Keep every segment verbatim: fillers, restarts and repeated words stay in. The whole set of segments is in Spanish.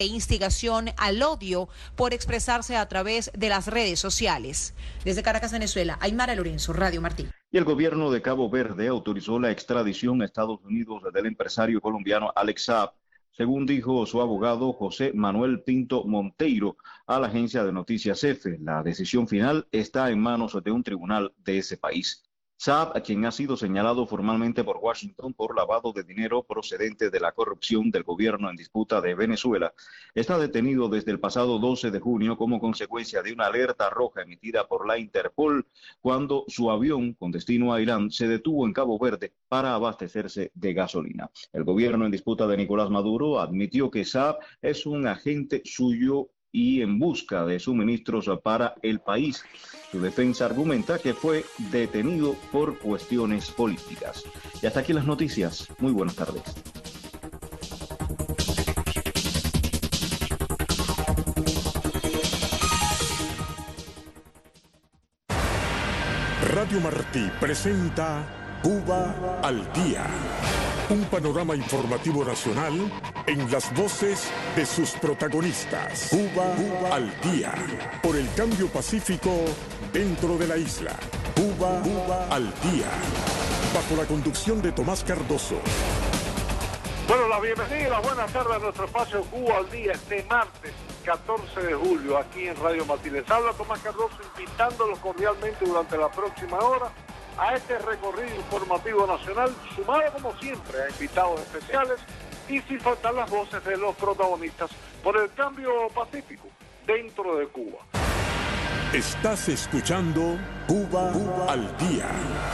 e instigación al odio por expresarse a través de las redes sociales. Desde Caracas, Venezuela, Aymara Lorenzo, Radio Martín. Y el gobierno de Cabo Verde autorizó la extradición a Estados Unidos del empresario colombiano Alex Saab, según dijo su abogado José Manuel Pinto Monteiro a la agencia de noticias EFE. La decisión final está en manos de un tribunal de ese país. Saab, quien ha sido señalado formalmente por Washington por lavado de dinero procedente de la corrupción del gobierno en disputa de Venezuela, está detenido desde el pasado doce de junio como consecuencia de una alerta roja emitida por la Interpol cuando su avión con destino a Irán se detuvo en Cabo Verde para abastecerse de gasolina. El gobierno en disputa de Nicolás Maduro admitió que Saab es un agente suyo y en busca de suministros para el país. Su defensa argumenta que fue detenido por cuestiones políticas. Y hasta aquí las noticias. Muy buenas tardes. Radio Martí presenta Cuba al Día. Un panorama informativo nacional en las voces de sus protagonistas. Cuba, Cuba al Día. Por el cambio pacífico dentro de la isla. Cuba, Cuba al Día. Bajo la conducción de Tomás Cardoso. Bueno, la bienvenida y la buenas tardes a nuestro espacio Cuba al Día este martes catorce de julio aquí en Radio Martí. Les habla Tomás Cardoso invitándolos cordialmente durante la próxima hora a este recorrido informativo nacional, sumado como siempre a invitados especiales y sin faltar las voces de los protagonistas por el cambio pacífico dentro de Cuba. Estás escuchando Cuba, Cuba al Día.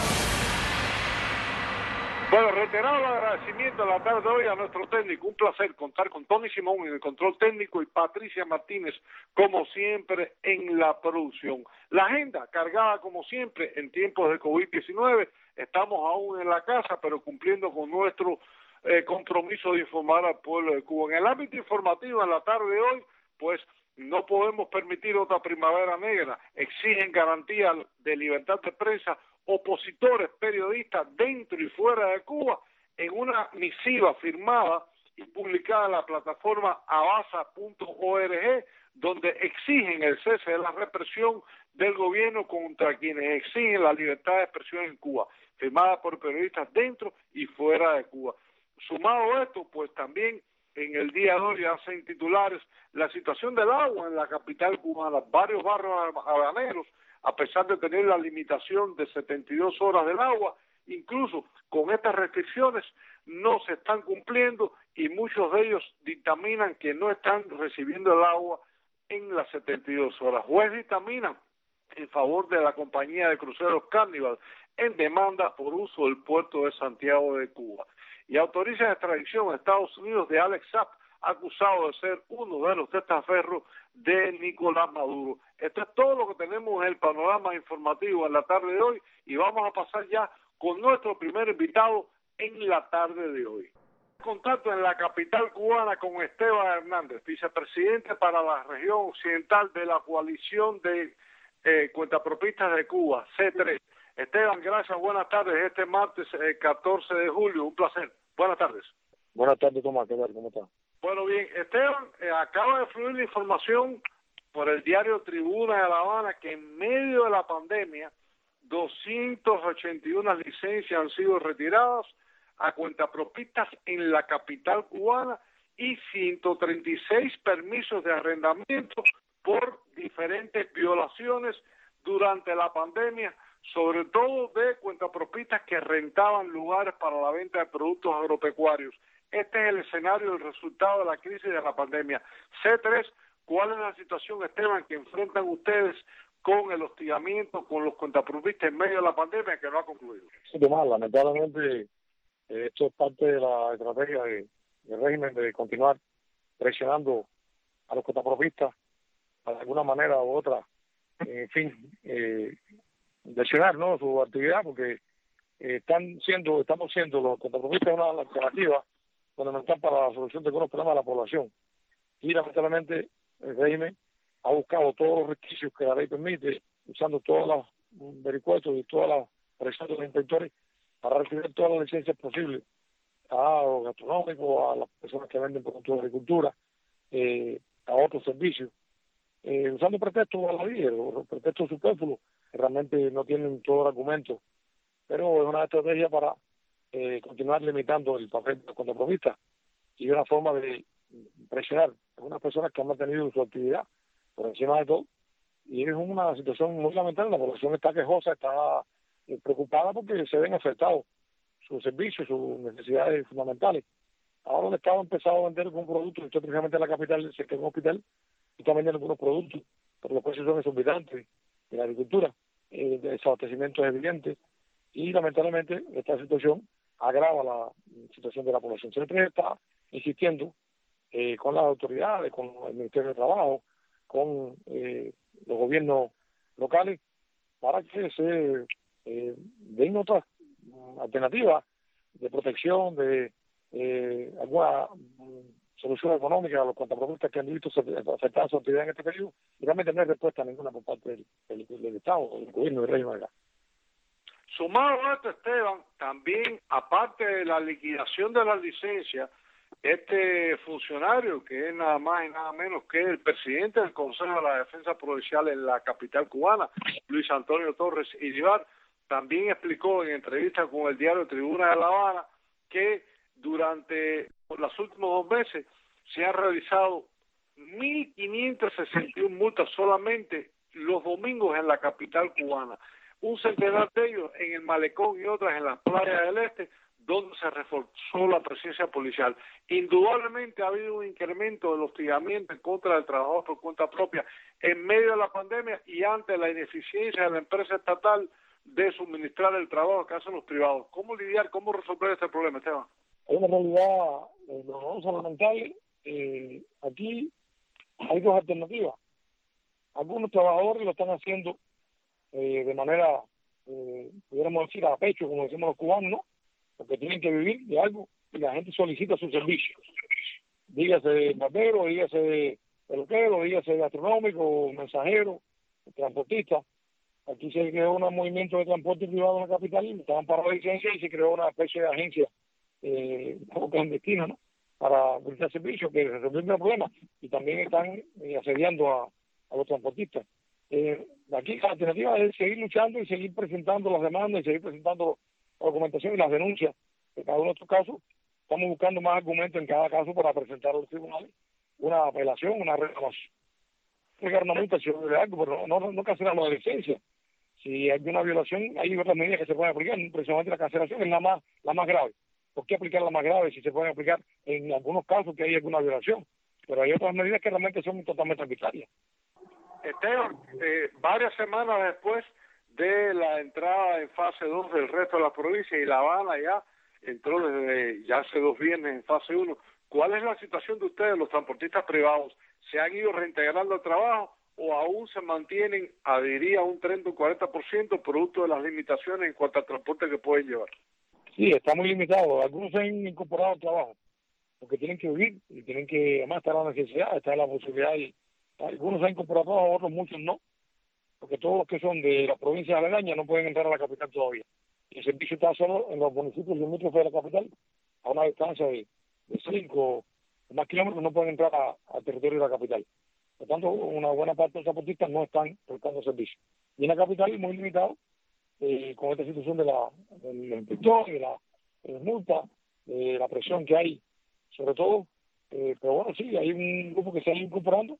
Bueno, reiterado el agradecimiento de la tarde de hoy a nuestro técnico. Un placer contar con Tony Simón en el control técnico y Patricia Martínez, como siempre, en la producción. La agenda cargada, como siempre, en tiempos de COVID diecinueve. Estamos aún en la casa, pero cumpliendo con nuestro eh, compromiso de informar al pueblo de Cuba. En el ámbito informativo, en la tarde de hoy, pues no podemos permitir otra primavera negra. Exigen garantías de libertad de prensa opositores, periodistas dentro y fuera de Cuba, en una misiva firmada y publicada en la plataforma abasa punto org, donde exigen el cese de la represión del gobierno contra quienes exigen la libertad de expresión en Cuba, firmada por periodistas dentro y fuera de Cuba. Sumado a esto, pues también en el día de hoy hacen titulares la situación del agua en la capital cubana. Varios barrios habaneros, a pesar de tener la limitación de setenta y dos horas del agua, incluso con estas restricciones no se están cumpliendo y muchos de ellos dictaminan que no están recibiendo el agua en las setenta y dos horas. Juez dictamina en favor de la compañía de cruceros Carnival en demanda por uso del puerto de Santiago de Cuba. Y autoriza la extradición a Estados Unidos de Alex Saab, acusado de ser uno de los testaferros de Nicolás Maduro. Esto es todo lo que tenemos en el panorama informativo en la tarde de hoy y vamos a pasar ya con nuestro primer invitado en la tarde de hoy. Contacto en la capital cubana con Esteban Hernández, vicepresidente para la región occidental de la coalición de eh, cuentapropistas de Cuba, C tres. Esteban, gracias, buenas tardes. Este martes eh, catorce de julio, un placer. Buenas tardes. Buenas tardes, Tomás, ¿qué tal? ¿Cómo está? Bueno, bien, Esteban, eh, acaba de fluir la información por el diario Tribuna de La Habana que en medio de la pandemia doscientas ochenta y una licencias han sido retiradas a cuentapropistas en la capital cubana y ciento treinta y seis permisos de arrendamiento por diferentes violaciones durante la pandemia, sobre todo de cuentapropistas que rentaban lugares para la venta de productos agropecuarios. Este es el escenario del resultado de la crisis de la pandemia. C tres, ¿cuál es la situación, Esteban, que enfrentan ustedes con el hostigamiento, con los cuentapropistas en medio de la pandemia que no ha concluido? Sí, Tomás, lamentablemente eh, esto es parte de la estrategia de, del régimen de continuar presionando a los cuentapropistas de alguna manera u otra, en fin, eh, lesionar, ¿no?, su actividad, porque eh, están siendo, estamos siendo los cuentapropistas una alternativa fundamental para la solución de algunos problemas de la población. Y lamentablemente el régimen ha buscado todos los resquicios que la ley permite, usando todos los vericuetos y todas las presiones de los inspectores para recibir todas las licencias posibles a los gastronómicos, a las personas que venden productos de agricultura, eh, a otros servicios, eh, usando pretextos baladíes o pretextos superfluos, que realmente no tienen todo el argumento, pero es una estrategia para eh, continuar limitando el papel de los contrapropistas y una forma de presionar a unas personas que han mantenido su actividad por encima de todo. Y es una situación muy lamentable. La población está quejosa, está eh, preocupada porque se ven afectados sus servicios, sus necesidades fundamentales. Ahora el Estado ha empezado a vender algún producto, esto precisamente en la capital, cerca de un hospital, y está vendiendo algunos productos, pero los precios son exorbitantes de la agricultura, eh, de desabastecimiento es evidente, y lamentablemente esta situación agrava la situación de la población. Siempre está insistiendo eh, con las autoridades, con el Ministerio de Trabajo, con eh, los gobiernos locales, para que se eh, den otras alternativas de protección, de eh, alguna um, solución económica a los contrapropistas que han visto afectar su actividad en este periodo, y realmente no hay respuesta ninguna por parte del, del, del Estado, del gobierno del régimen de acá. Sumado a esto, Esteban, también, aparte de la liquidación de las licencias, este funcionario, que es nada más y nada menos que el presidente del Consejo de la Defensa Provincial en la capital cubana, Luis Antonio Torres Iribar, también explicó en entrevista con el diario Tribuna de La Habana que durante los últimos dos meses se han realizado mil quinientas sesenta y una multas solamente los domingos en la capital cubana. Un centenar de ellos en el Malecón y otras en las playas del este, donde se reforzó la presencia policial. Indudablemente ha habido un incremento del hostigamiento en contra del trabajador por cuenta propia en medio de la pandemia y ante la ineficiencia de la empresa estatal de suministrar el trabajo que hacen los privados. ¿Cómo lidiar, cómo resolver este problema, Esteban? Hay una realidad eh, dolorosa, lamentable. Eh, aquí hay dos alternativas. Algunos trabajadores lo están haciendo eh, de manera, eh, pudiéramos decir, a pecho, como decimos los cubanos, ¿no? Porque tienen que vivir de algo y la gente solicita sus servicios. Dígase barbero, dígase peluquero, dígase gastronómico, mensajero, transportista. Aquí se creó un movimiento de transporte privado en la capital, estaban parados de licencia y se creó una especie de agencia eh, un poco clandestina, ¿no? Para brindar servicios que resuelven el problema y también están eh, asediando a, a los transportistas. Eh, aquí la alternativa es seguir luchando y seguir presentando las demandas y seguir presentando la documentación y las denuncias de cada uno de estos casos. Estamos buscando más argumentos en cada caso para presentar a los tribunales una apelación, una reclamación. Llegar una multa si de algo, pero no, no, no cancelar la licencia. Si hay una violación, hay otras medidas que se pueden aplicar, precisamente la cancelación es la más, la más grave. ¿Por qué aplicar la más grave si se pueden aplicar en algunos casos que hay alguna violación? Pero hay otras medidas que realmente son totalmente arbitrarias. Esteban, eh, varias semanas después de la entrada en fase dos del resto de la provincia y La Habana ya entró desde ya hace dos viernes en fase uno, ¿cuál es la situación de ustedes, los transportistas privados? ¿Se han ido reintegrando al trabajo o aún se mantienen, adhiría un treinta o cuarenta por ciento producto de las limitaciones en cuanto al transporte que pueden llevar? Sí, está muy limitado. Algunos se han incorporado al trabajo porque tienen que vivir y tienen que, además está la necesidad, está la posibilidad y algunos se han incorporado, otros muchos no, porque todos los que son de las provincias aledañas no pueden entrar a la capital todavía. Y el servicio está solo en los municipios limítrofes de la capital, a una distancia de, de cinco o más kilómetros no pueden entrar al territorio de la capital. Por tanto, una buena parte de los transportistas no están prestando servicio. Y en la capital es muy limitado, eh, con esta situación de la, del inspector, de la de multa, de la presión que hay, sobre todo. Eh, pero bueno, sí, hay un grupo que se ha ido incorporando.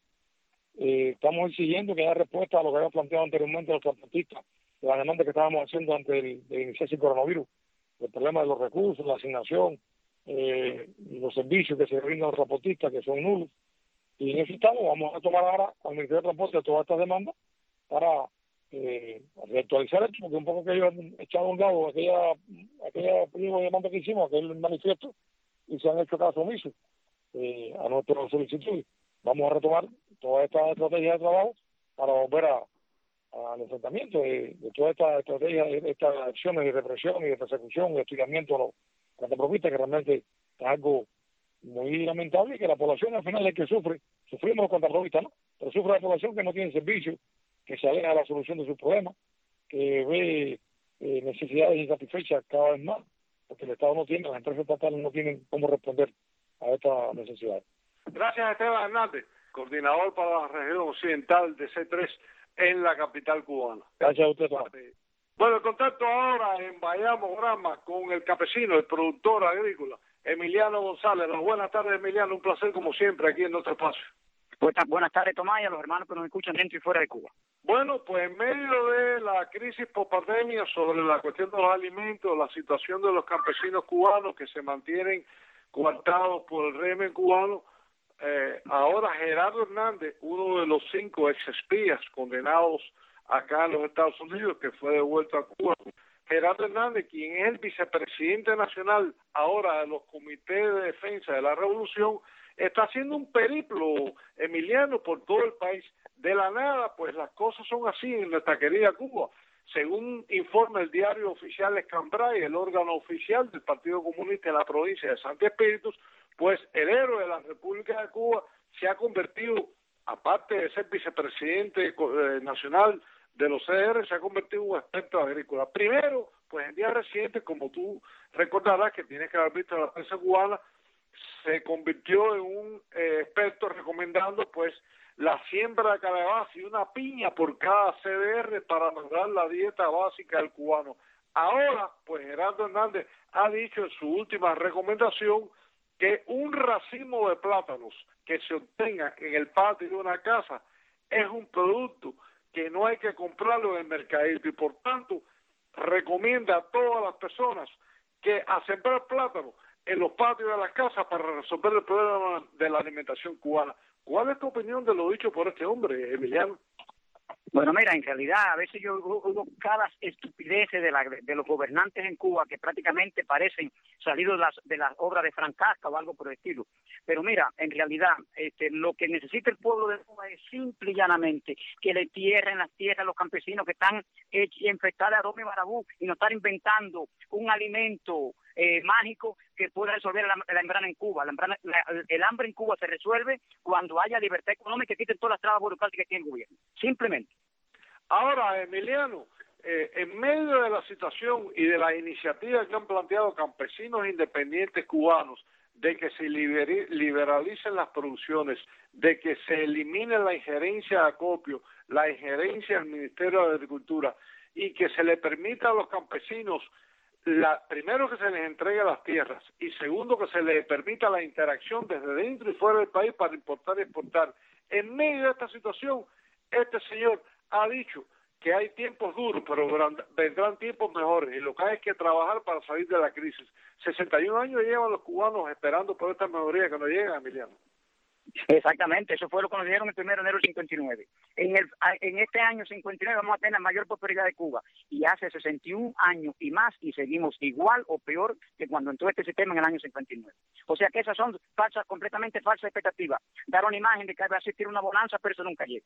Eh, estamos exigiendo que haya respuesta a lo que había planteado anteriormente los transportistas, de la demanda que estábamos haciendo antes de iniciarse el coronavirus, el problema de los recursos, la asignación, eh, y los servicios que se brindan a los transportistas, que son nulos. Y en eso estamos, vamos a tomar ahora con el Ministerio de Transporte todas estas demandas para eh, reactualizar esto, porque un poco que ellos han echado a un lado aquella, aquella pliego de demanda que hicimos, aquel manifiesto, y se han hecho caso omiso eh, a nuestras solicitudes. Vamos a retomar toda esta estrategia de trabajo para volver a, al enfrentamiento de, de toda esta estrategia, de estas acciones de represión y de persecución y de hostigamiento a los contrapropistas, que realmente es algo muy lamentable y que la población al final es que sufre, sufrimos los contrapropistas, ¿no? Pero sufre la población que no tiene servicio, que se aleja de la solución de sus problemas, que ve eh, necesidades insatisfechas cada vez más, porque el Estado no tiene, las empresas estatales no tienen cómo responder a estas necesidades. Gracias, Esteban Hernández, coordinador para la región occidental de C tres en la capital cubana. Gracias a usted, Tomás. Bueno, el contacto ahora en Bayamo, Granma, con el campesino, el productor agrícola, Emiliano González. Buenas tardes, Emiliano, un placer como siempre aquí en nuestro espacio. Buenas tardes, Tomás, y a los hermanos que nos escuchan dentro y fuera de Cuba. Bueno, pues en medio de la crisis post-pandemia sobre la cuestión de los alimentos, la situación de los campesinos cubanos que se mantienen coartados por el régimen cubano, eh, ahora Gerardo Hernández, uno de los cinco ex-espías condenados acá en los Estados Unidos, que fue devuelto a Cuba, Gerardo Hernández, quien es el vicepresidente nacional ahora de los comités de defensa de la revolución, está haciendo un periplo, Emiliano, por todo el país. De la nada, pues las cosas son así en nuestra querida Cuba. Según informa el diario oficial Escambray, el órgano oficial del Partido Comunista de la provincia de Santi Espíritus, pues el héroe de la República de Cuba se ha convertido, aparte de ser vicepresidente eh, nacional de los C D R, se ha convertido en un experto agrícola. Primero, pues en días recientes, como tú recordarás que tienes que haber visto la prensa cubana, se convirtió en un eh, experto recomendando pues la siembra de calabaza y una piña por cada C D R para mejorar la dieta básica del cubano. Ahora, pues Gerardo Hernández ha dicho en su última recomendación que un racimo de plátanos que se obtenga en el patio de una casa es un producto que no hay que comprarlo en el mercadito y por tanto recomienda a todas las personas que a sembrar plátanos en los patios de las casas para resolver el problema de la alimentación cubana. ¿Cuál es tu opinión de lo dicho por este hombre, Emiliano? Bueno, mira, en realidad a veces yo oigo cada estupidez de, la, de los gobernantes en Cuba que prácticamente parecen salidos de las, de las obras de Frank Kafka o algo por el estilo. Pero mira, en realidad este, lo que necesita el pueblo de Cuba es simple y llanamente que le tierren las tierras a los campesinos que están eh, infectados de aroma y barabú y no estar inventando un alimento eh, mágico que pueda resolver la, la hambrana en Cuba. La hambrana, la, el hambre en Cuba se resuelve cuando haya libertad económica y quiten todas las trabas burocráticas que tiene el gobierno. Simplemente. Ahora, Emiliano, eh, en medio de la situación y de la iniciativa que han planteado campesinos independientes cubanos de que se liberi- liberalicen las producciones, de que se elimine la injerencia de acopio, la injerencia del Ministerio de Agricultura y que se le permita a los campesinos, la, primero que se les entregue las tierras y segundo que se les permita la interacción desde dentro y fuera del país para importar y exportar. En medio de esta situación, este señor ha dicho que hay tiempos duros, pero vendrán tiempos mejores y lo que hay es que trabajar para salir de la crisis. sesenta y un años llevan los cubanos esperando por esta mejoría que no llega, Emiliano. Exactamente, eso fue lo que nos dijeron el primero de enero del cincuenta y nueve. En, el, en este año cincuenta y nueve vamos a tener la mayor prosperidad de Cuba y hace sesenta y un años y más y seguimos igual o peor que cuando entró este sistema en el año cincuenta y nueve. O sea que esas son falsas, completamente falsas expectativas. Dar una imagen de que va a existir una bonanza, pero eso nunca llega.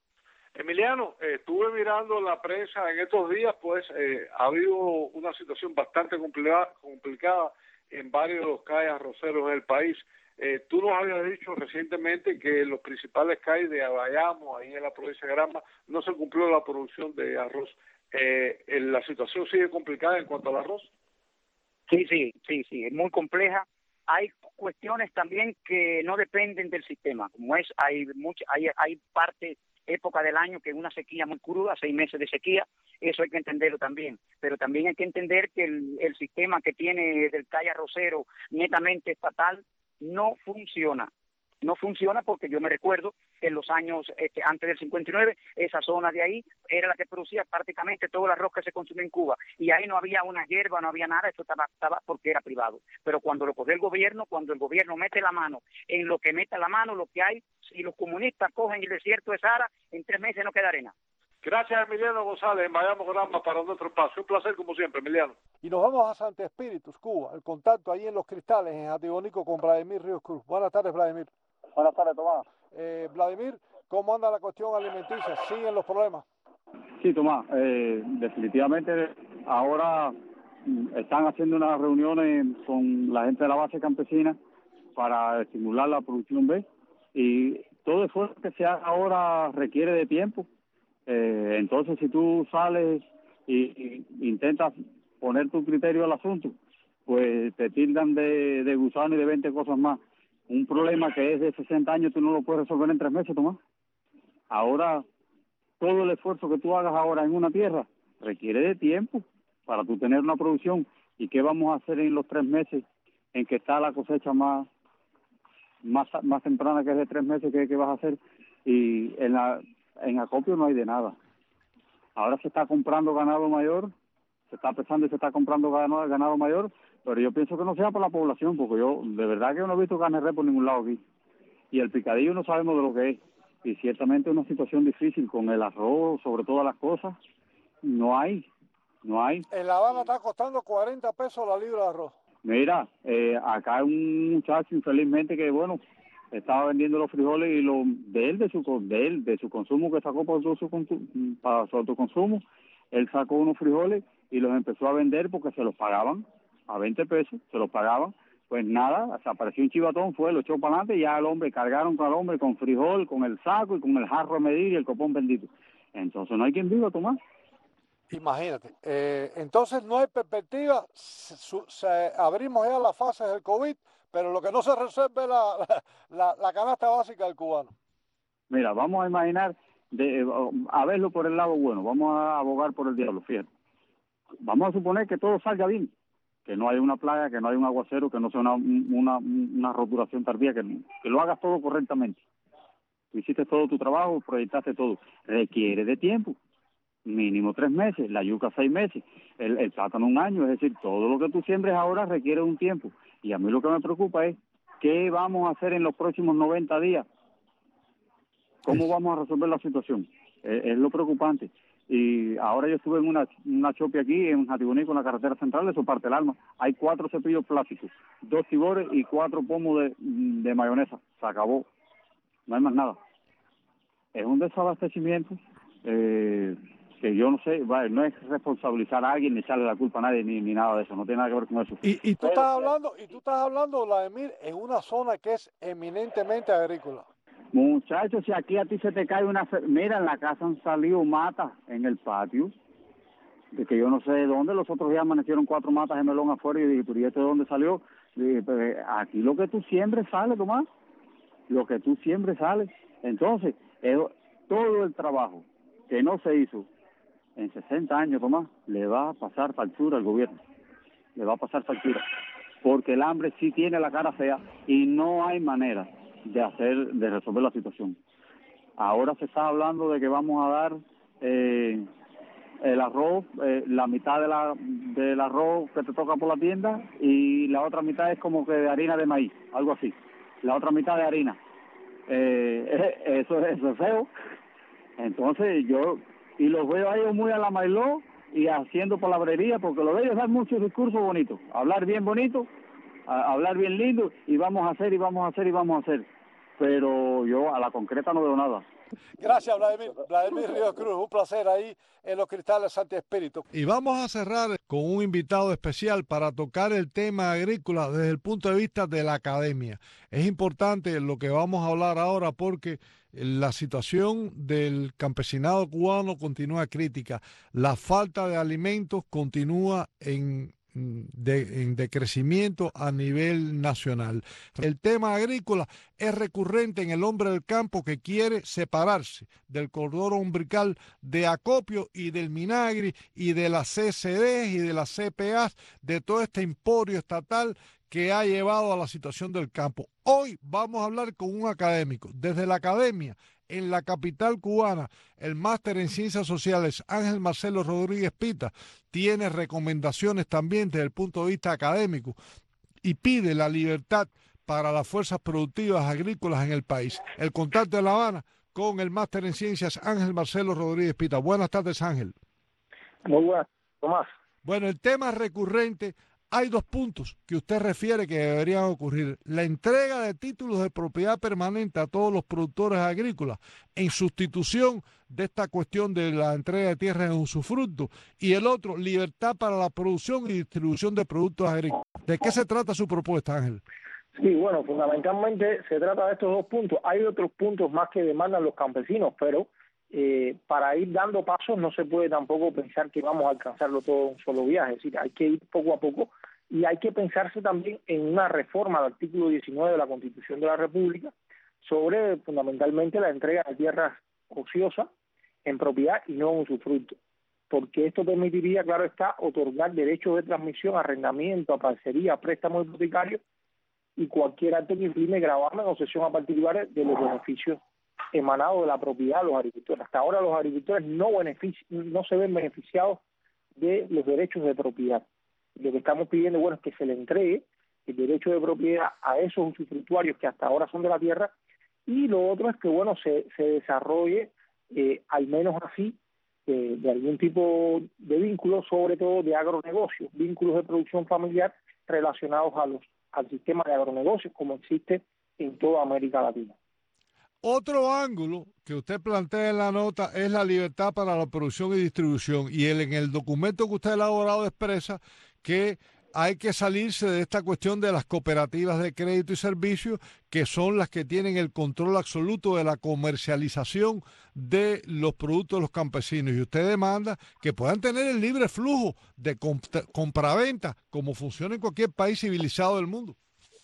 Emiliano, eh, estuve mirando la prensa en estos días, pues eh, ha habido una situación bastante complicada, complicada en varios de los calles arroceros del país. Eh, tú nos habías dicho recientemente que en los principales calles de Bayamo, ahí en la provincia de Granma, no se cumplió la producción de arroz. Eh, ¿La situación sigue complicada en cuanto al arroz? Sí, sí, sí, sí, es muy compleja. Hay cuestiones también que no dependen del sistema, como es, hay mucha, hay, hay parte... época del año que es una sequía muy cruda, seis meses de sequía, eso hay que entenderlo también, pero también hay que entender que el, el sistema que tiene del calle arrocero netamente estatal no funciona, no funciona porque yo me recuerdo que en los años este, antes del cincuenta y nueve, esa zona de ahí era la que producía prácticamente todo el arroz que se consume en Cuba, y ahí no había una hierba, no había nada, eso estaba, estaba porque era privado, pero cuando lo coge el gobierno, cuando el gobierno mete la mano en lo que mete la mano, lo que hay, si los comunistas cogen el desierto de Sahara, en tres meses no queda arena. Gracias, Emiliano González, en Bayamo Granma para nuestro espacio. Un placer como siempre, Emiliano. Y nos vamos a Santi Espíritus, Cuba, el contacto ahí en Los Cristales, en Jatibonico, con Vladimir Ríos Cruz. Buenas tardes, Vladimir. Buenas tardes, Tomás. Eh, Vladimir, ¿cómo anda la cuestión alimenticia? ¿Siguen los problemas? Sí, Tomás, eh, definitivamente ahora están haciendo unas reuniones con la gente de la base campesina para estimular la producción B, y todo esfuerzo que se haga ahora requiere de tiempo. Eh, entonces, si tú sales y, y intentas poner tu criterio al asunto, pues te tildan de, de gusano y de veinte cosas más. Un problema que es de sesenta años tú no lo puedes resolver en tres meses, Tomás. Ahora, todo el esfuerzo que tú hagas ahora en una tierra requiere de tiempo para tú tener una producción. ¿Y qué vamos a hacer en los tres meses en que está la cosecha más más más temprana, que es de tres meses? ¿Qué, qué vas a hacer? Y en la en acopio no hay de nada. Ahora se está comprando ganado mayor, se está pensando y se está comprando ganado, ganado mayor, pero yo pienso que no sea por la población, porque yo de verdad que no he visto carne de res por ningún lado aquí. Y el picadillo no sabemos de lo que es. Y ciertamente es una situación difícil con el arroz, sobre todas las cosas. No hay, no hay. En La Habana está costando cuarenta pesos la libra de arroz. Mira, eh, acá hay un muchacho infelizmente que, bueno, estaba vendiendo los frijoles y lo de él, de su de él, de su consumo que sacó para su, su, para su autoconsumo, él sacó unos frijoles y los empezó a vender porque se los pagaban a veinte pesos, se los pagaban. Pues nada, se apareció un chivatón, fue, lo echó para adelante y ya el hombre, cargaron con el hombre con frijol, con el saco y con el jarro a medir y el copón bendito. Entonces no hay quien viva, Tomás. Imagínate, eh, entonces no hay perspectiva, se, se, abrimos ya las fases del COVID, pero lo que no se resuelve es la, la, la canasta básica del cubano. Mira, vamos a imaginar, de, a verlo por el lado bueno, vamos a abogar por el diablo, fíjate. Vamos a suponer que todo salga bien, que no haya una plaga, que no haya un aguacero, que no sea una, una, una roturación tardía, que, que lo hagas todo correctamente. Tú hiciste todo tu trabajo, proyectaste todo. Requiere de tiempo. Mínimo tres meses, la yuca seis meses, el, el plátano un año, es decir, todo lo que tú siembres ahora requiere un tiempo. Y a mí lo que me preocupa es qué vamos a hacer en los próximos noventa días, cómo vamos a resolver la situación, es, es lo preocupante. Y ahora yo estuve en una, una chope aquí, en Jatibonico, en la carretera central, eso parte el alma. Hay cuatro cepillos plásticos, dos tibores y cuatro pomos de, de mayonesa, se acabó, no hay más nada. Es un desabastecimiento, eh... que yo no sé, vale, no es responsabilizar a alguien ni echarle la culpa a nadie ni, ni nada de eso, no tiene nada que ver con eso. Y, y tú estás hablando, y tú estás hablando, Vladimir, en una zona que es eminentemente agrícola. Muchachos, si aquí a ti se te cae una... Mira, en la casa han salido matas en el patio, de que yo no sé de dónde, los otros días amanecieron cuatro matas de melón afuera y dije, pero ¿y esto de dónde salió? Y dije, pues aquí lo que tú siembres sale, Tomás, lo que tú siembres sale. Entonces, es, todo el trabajo que no se hizo en sesenta años, Tomás, le va a pasar factura al gobierno, le va a pasar factura, porque el hambre sí tiene la cara fea y no hay manera de hacer, de resolver la situación. Ahora se está hablando de que vamos a dar eh, el arroz, eh, la mitad de la del arroz que te toca por la tienda y la otra mitad es como que de harina de maíz, algo así, la otra mitad de harina. Eh, eso, eso es feo. Entonces yo... y los veo a ellos muy a la mailó y haciendo palabrería, porque lo de ellos dan muchos discursos bonitos, hablar bien bonito, a, hablar bien lindo, y vamos a hacer, y vamos a hacer, y vamos a hacer. Pero yo a la concreta no veo nada. Gracias, Vladimir. Vladimir Ríos Cruz, un placer ahí en los Cristales Santi Espíritu. Y vamos a cerrar con un invitado especial para tocar el tema agrícola desde el punto de vista de la academia. Es importante lo que vamos a hablar ahora porque la situación del campesinado cubano continúa crítica. La falta de alimentos continúa en De, en decrecimiento a nivel nacional. El tema agrícola es recurrente en el hombre del campo que quiere separarse del cordón umbilical de acopio y del Minagri y de las C C D y de las C P A, de todo este emporio estatal que ha llevado a la situación del campo. Hoy vamos a hablar con un académico. Desde la academia, en la capital cubana, el máster en Ciencias Sociales, Ángel Marcelo Rodríguez Pita, tiene recomendaciones también desde el punto de vista académico y pide la libertad para las fuerzas productivas agrícolas en el país. El contacto de La Habana con el máster en Ciencias, Ángel Marcelo Rodríguez Pita. Buenas tardes, Ángel. Muy buenas, Tomás. Bueno, el tema recurrente. Hay dos puntos que usted refiere que deberían ocurrir. La entrega de títulos de propiedad permanente a todos los productores agrícolas en sustitución de esta cuestión de la entrega de tierras en usufructo. Y el otro, libertad para la producción y distribución de productos agrícolas. ¿De qué se trata su propuesta, Ángel? Sí, bueno, fundamentalmente se trata de estos dos puntos. Hay otros puntos más que demandan los campesinos, pero eh, para ir dando pasos no se puede tampoco pensar que vamos a alcanzarlo todo en un solo viaje. Es decir, hay que ir poco a poco y hay que pensarse también en una reforma al artículo diecinueve de la Constitución de la República sobre fundamentalmente la entrega de tierras ociosas en propiedad y no en usufructo, porque esto permitiría, claro está, otorgar derechos de transmisión, arrendamiento, a parcería, préstamo hipotecario y cualquier acto que imprime gravamen o cesión a particulares de los beneficios emanados de la propiedad de los agricultores. Hasta ahora los agricultores no, no se ven beneficiados de los derechos de propiedad. Lo que estamos pidiendo, bueno, es que se le entregue el derecho de propiedad a esos usufructuarios que hasta ahora son de la tierra, y lo otro es que, bueno, se, se desarrolle, eh, al menos así, eh, de algún tipo de vínculos, sobre todo de agronegocios, vínculos de producción familiar relacionados a los al sistema de agronegocios como existe en toda América Latina. Otro ángulo que usted plantea en la nota es la libertad para la producción y distribución, y él, en el documento que usted ha elaborado expresa que hay que salirse de esta cuestión de las cooperativas de crédito y servicios, que son las que tienen el control absoluto de la comercialización de los productos de los campesinos, y usted demanda que puedan tener el libre flujo de comp- compraventa como funciona en cualquier país civilizado del mundo.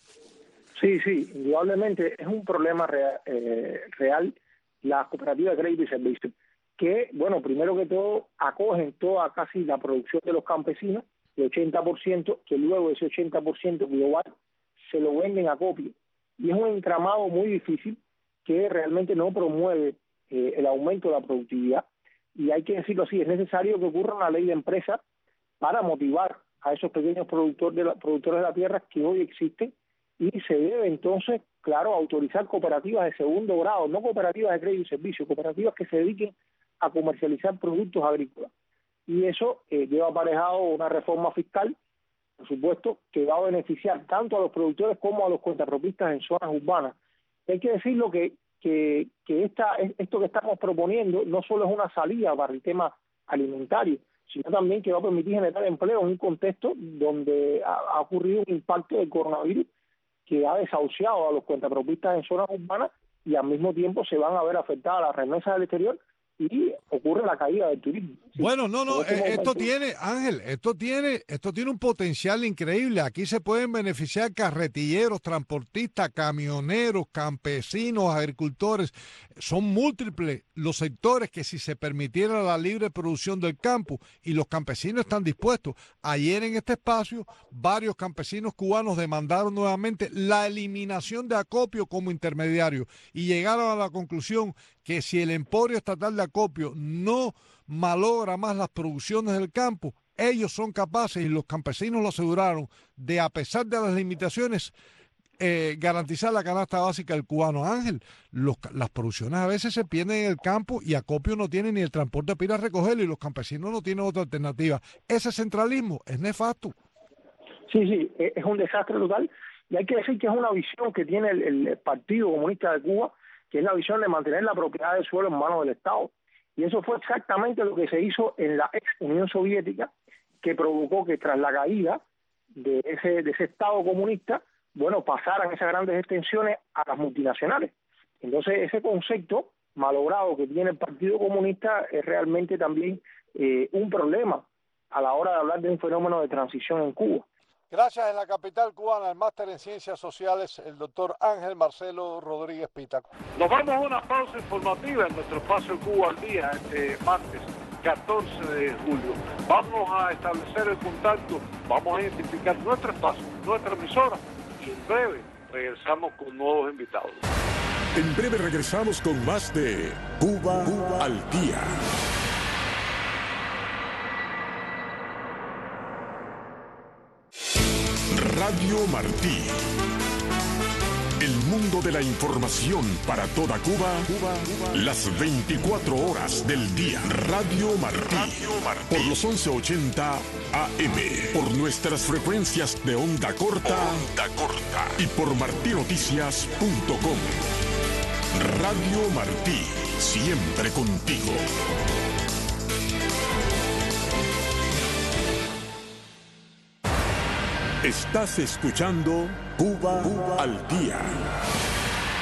Sí, sí, indudablemente es un problema real, eh, real las cooperativas de crédito y servicios, que, bueno, primero que todo, acogen toda casi la producción de los campesinos, el ochenta por ciento, que luego ese ochenta por ciento global se lo venden a copio. Y es un entramado muy difícil que realmente no promueve eh, el aumento de la productividad. Y hay que decirlo así, es necesario que ocurra una ley de empresa para motivar a esos pequeños productores de la, productores de la tierra que hoy existen, y se debe entonces, claro, autorizar cooperativas de segundo grado, no cooperativas de crédito y servicio, cooperativas que se dediquen a comercializar productos agrícolas. Y eso eh, lleva aparejado una reforma fiscal, por supuesto, que va a beneficiar tanto a los productores como a los cuentapropistas en zonas urbanas. Hay que decirlo que, que, que esta, esto que estamos proponiendo no solo es una salida para el tema alimentario, sino también que va a permitir generar empleo en un contexto donde ha, ha ocurrido un impacto del coronavirus que ha desahuciado a los cuentapropistas en zonas urbanas, y al mismo tiempo se van a ver afectadas las remesas del exterior y ocurre la caída del turismo. Sí, bueno, no, no, eh, esto tiene, Ángel, esto tiene, esto tiene un potencial increíble. Aquí se pueden beneficiar carretilleros, transportistas, camioneros, campesinos, agricultores. Son múltiples los sectores que, si se permitiera la libre producción del campo, y los campesinos están dispuestos. Ayer en este espacio, varios campesinos cubanos demandaron nuevamente la eliminación de acopio como intermediario, y llegaron a la conclusión que si el emporio estatal de acopio no malogra más las producciones del campo, ellos son capaces, y los campesinos lo aseguraron, de, a pesar de las limitaciones, eh, garantizar la canasta básica del cubano. Ángel, los, las producciones a veces se pierden en el campo, y acopio no tiene ni el transporte para ir a recogerlo, y los campesinos no tienen otra alternativa. Ese centralismo es nefasto. Sí, sí, es un desastre total, y hay que decir que es una visión que tiene el, el Partido Comunista de Cuba, que es la visión de mantener la propiedad del suelo en manos del Estado. Y eso fue exactamente lo que se hizo en la ex Unión Soviética, que provocó que tras la caída de ese, de ese Estado comunista, bueno, pasaran esas grandes extensiones a las multinacionales. Entonces, ese concepto malogrado que tiene el Partido Comunista es realmente también eh, un problema a la hora de hablar de un fenómeno de transición en Cuba. Gracias. En la capital cubana, el máster en Ciencias Sociales, el doctor Ángel Marcelo Rodríguez Pita. Nos vamos a una pausa informativa en nuestro espacio Cuba al Día, este martes catorce de julio. Vamos a establecer el contacto, vamos a identificar nuestro espacio, nuestra emisora, y en breve regresamos con nuevos invitados. En breve regresamos con más de Cuba, Cuba al Día. Radio Martí. El mundo de la información para toda Cuba, Cuba, Cuba, las veinticuatro horas del día. Radio Martí. Radio Martí. Por los once ochenta A M. Por nuestras frecuencias de onda corta. Onda corta. Y por martinoticias punto com. Radio Martí. Siempre contigo. Estás escuchando Cuba, Cuba al Día.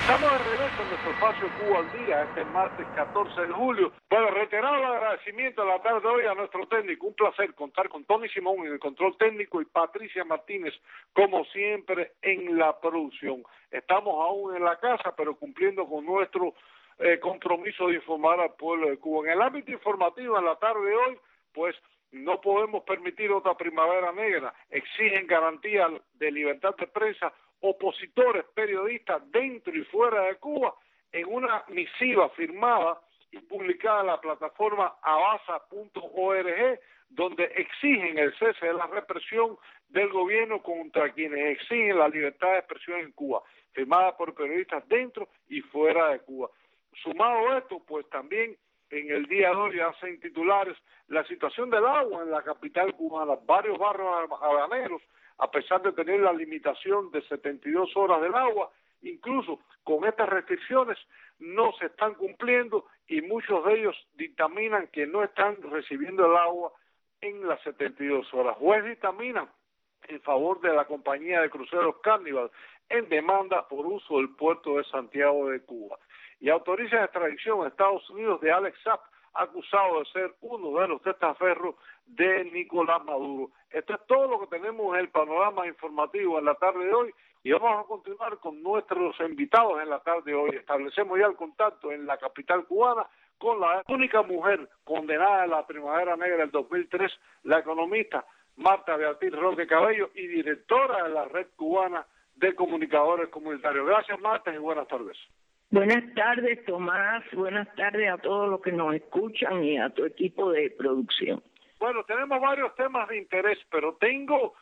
Estamos de regreso en nuestro espacio Cuba al Día, este martes catorce de julio. Bueno, reiterado el agradecimiento a la tarde de hoy a nuestro técnico. Un placer contar con Tony Simón en el control técnico y Patricia Martínez, como siempre, en la producción. Estamos aún en la casa, pero cumpliendo con nuestro eh, compromiso de informar al pueblo de Cuba. En el ámbito informativo, en la tarde de hoy, pues no podemos permitir otra primavera negra. Exigen garantía de libertad de prensa opositores, periodistas dentro y fuera de Cuba, en una misiva firmada y publicada en la plataforma abasa punto org, donde exigen el cese de la represión del gobierno contra quienes exigen la libertad de expresión en Cuba, firmada por periodistas dentro y fuera de Cuba. Sumado a esto, pues también en el día de hoy hacen titulares la situación del agua en la capital cubana. Varios barrios habaneros, a pesar de tener la limitación de setenta y dos horas del agua, incluso con estas restricciones no se están cumpliendo y muchos de ellos dictaminan que no están recibiendo el agua en las setenta y dos horas. Juez dictamina en favor de la compañía de cruceros Carnival en demanda por uso del puerto de Santiago de Cuba. Y autoriza la extradición a Estados Unidos de Alex Saab, acusado de ser uno de los testaferros de Nicolás Maduro. Esto es todo lo que tenemos en el panorama informativo en la tarde de hoy y vamos a continuar con nuestros invitados en la tarde de hoy. Establecemos ya el contacto en la capital cubana con la única mujer condenada en la Primavera Negra del dos mil tres, la economista Marta Beatriz Roque Cabello y directora de la Red Cubana de Comunicadores Comunitarios. Gracias, Marta, y buenas tardes. Buenas tardes, Tomás. Buenas tardes a todos los que nos escuchan y a tu equipo de producción. Bueno, tenemos varios temas de interés, pero tengo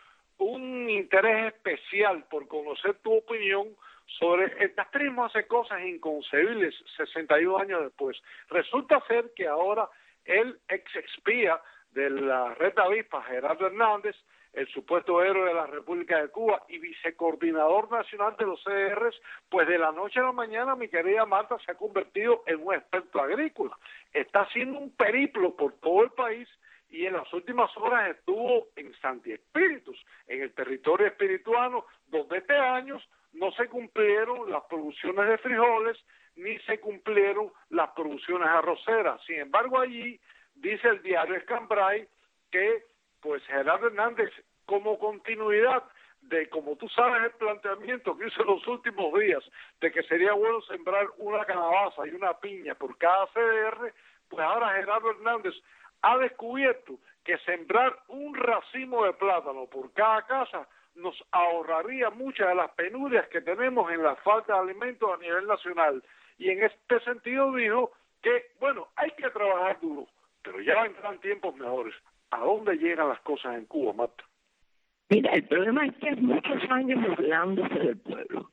un interés especial por conocer tu opinión sobre el castrismo hace cosas inconcebibles sesenta y un años después. Resulta ser que ahora el ex espía de la Red de Avispas, Gerardo Hernández, el supuesto héroe de la República de Cuba y vicecoordinador nacional de los C D Rs, pues de la noche a la mañana, mi querida Marta, se ha convertido en un experto agrícola. Está haciendo un periplo por todo el país y en las últimas horas estuvo en Santi Espíritus, en el territorio espirituano, donde este año no se cumplieron las producciones de frijoles ni se cumplieron las producciones arroceras. Sin embargo, allí dice el diario Escambray que pues Gerardo Hernández, como continuidad de, como tú sabes, el planteamiento que hizo en los últimos días, de que sería bueno sembrar una calabaza y una piña por cada C D R, pues ahora Gerardo Hernández ha descubierto que sembrar un racimo de plátano por cada casa nos ahorraría muchas de las penurias que tenemos en la falta de alimentos a nivel nacional. Y en este sentido dijo que, bueno, hay que trabajar duro, pero ya vendrán tiempos mejores. ¿A dónde llegan las cosas en Cuba, Marta? Mira, el problema es que hay muchos años burlándose del pueblo.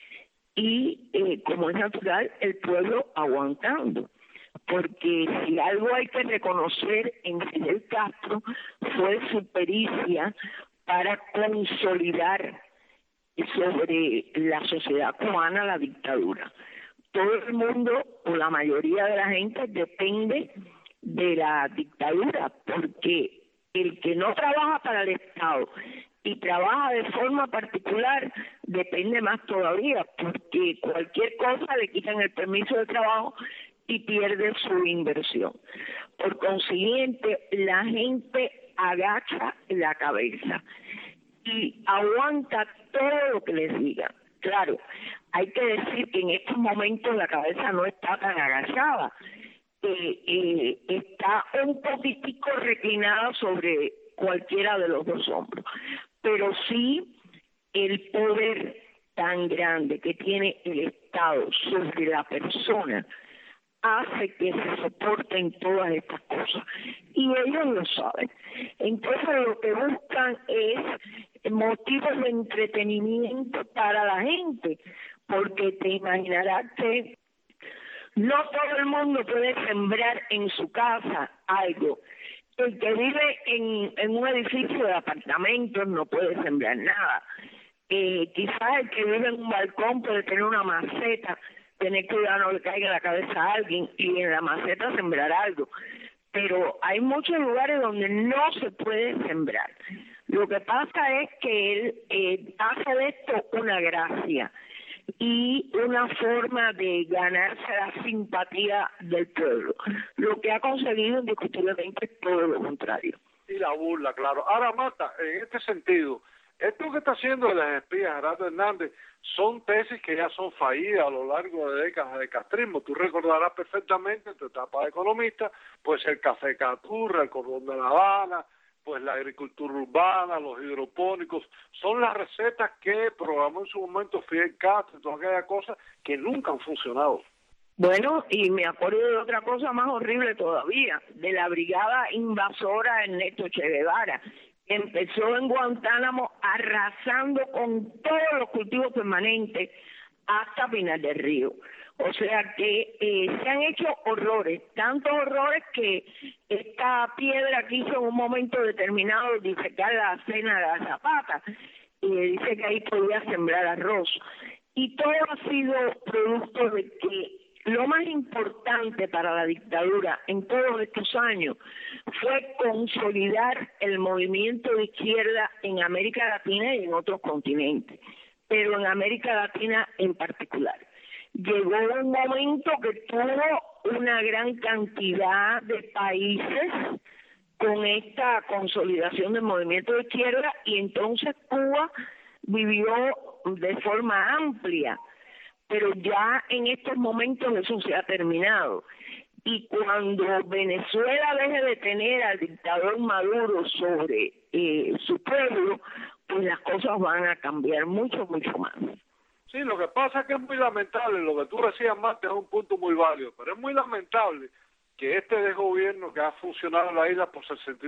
Y, eh, como es natural, el pueblo aguantando. Porque si algo hay que reconocer en Fidel Castro fue su pericia para consolidar sobre la sociedad cubana la dictadura. Todo el mundo, o la mayoría de la gente, depende de la dictadura, porque el que no trabaja para el Estado y trabaja de forma particular depende más todavía, porque cualquier cosa le quitan el permiso de trabajo y pierde su inversión. Por consiguiente, la gente agacha la cabeza y aguanta todo lo que les digan. Claro, hay que decir que en estos momentos la cabeza no está tan agachada, eh, eh, está un poquitico reclinada sobre cualquiera de los dos hombros, pero sí el poder tan grande que tiene el Estado sobre la persona hace que se soporten todas estas cosas y ellos lo saben. Entonces lo que buscan es motivos de entretenimiento para la gente, porque te imaginarás que no todo el mundo puede sembrar en su casa algo. El que vive en, en un edificio de apartamentos no puede sembrar nada. Eh, quizás el que vive en un balcón puede tener una maceta, tener cuidado no le caiga en la cabeza a alguien y en la maceta sembrar algo. Pero hay muchos lugares donde no se puede sembrar. Lo que pasa es que él eh, hace de esto una gracia. y una forma de ganarse la simpatía del pueblo. Lo que ha conseguido indiscutiblemente es todo lo contrario. Y la burla, claro. Ahora, Marta, en este sentido, esto que está haciendo las espías Gerardo Hernández son tesis que ya son fallidas a lo largo de décadas de castrismo. Tú recordarás perfectamente en tu etapa de economista, pues el café caturra, el cordón de La Habana, pues la agricultura urbana, los hidropónicos, son las recetas que programó en su momento Fidel Castro y todas aquellas cosas que nunca han funcionado. Bueno, y me acuerdo de otra cosa más horrible todavía, de la brigada invasora Ernesto Che Guevara, que empezó en Guantánamo arrasando con todos los cultivos permanentes hasta Pinar del Río. O sea que eh, se han hecho horrores, tantos horrores que esta piedra quiso en un momento determinado disecar la cena de la Zapata y dice que ahí podía sembrar arroz. Y todo ha sido producto de que lo más importante para la dictadura en todos estos años fue consolidar el movimiento de izquierda en América Latina y en otros continentes, pero en América Latina en particular. Llegó un momento que tuvo una gran cantidad de países con esta consolidación del movimiento de izquierda y entonces Cuba vivió de forma amplia, pero ya en estos momentos eso se ha terminado. Y cuando Venezuela deje de tener al dictador Maduro sobre eh, su pueblo, pues las cosas van a cambiar mucho, mucho más. Sí, lo que pasa es que es muy lamentable, lo que tú decías, Marta, es un punto muy válido, pero es muy lamentable que este desgobierno que ha funcionado en la isla por sesenta